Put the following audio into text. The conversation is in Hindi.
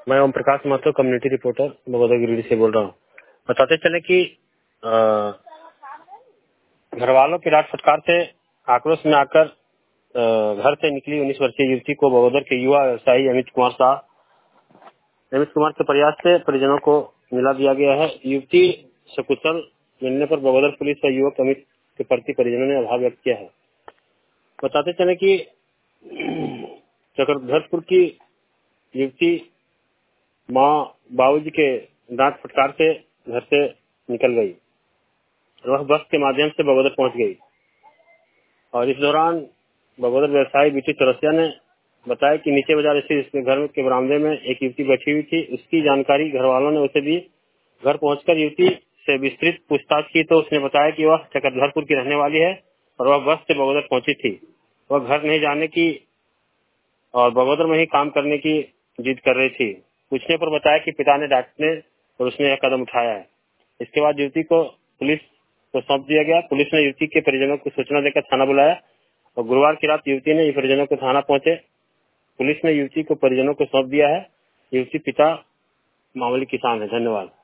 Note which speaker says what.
Speaker 1: मैं ओम प्रकाश महतो, कम्युनिटी रिपोर्टर बगोदर गिरिडीह से बोल रहा हूँ। बताते चले कि घर वालों की डांट फटकार से आक्रोश में आकर घर से निकली 19 वर्षीय युवती को बगोदर के युवा व्यवसायी अमित कुमार के प्रयास से परिजनों को मिला दिया गया है। युवती सकुशल मिलने पर बगोदर पुलिस और युवक अमित के प्रति परिजनों ने आभार व्यक्त किया है। बताते चले कि चक्रधरपुर की युवती माँ बाबूजी के डांट फटकार से घर से निकल गई। वह बस के माध्यम से बगोदर पहुंच गई और इस दौरान बगोदर व्यवसायी बीटी चौरसिया ने बताया कि नीचे बाजार स्थित इसके घर के बरामदे में एक युवती बैठी हुई थी। उसकी जानकारी घर वालों ने उसे दी। घर पहुंचकर युवती से विस्तृत पूछताछ की तो उसने बताया कि वह चक्रधरपुर की रहने वाली है और वह बस से बगोदर पहुंची थी। वह घर नहीं जाने की और बगोदर में ही काम करने की जिद कर रही थी। पूछने पर बताया कि पिता ने डांटने और उसने यह कदम उठाया है। इसके बाद युवती को पुलिस को सौंप दिया गया। पुलिस ने युवती के परिजनों को सूचना देकर थाना बुलाया और गुरुवार की रात युवती ने परिजनों को थाना पहुंचे। पुलिस ने युवती को परिजनों को सौंप दिया है। युवती पिता मामूली किसान है। धन्यवाद।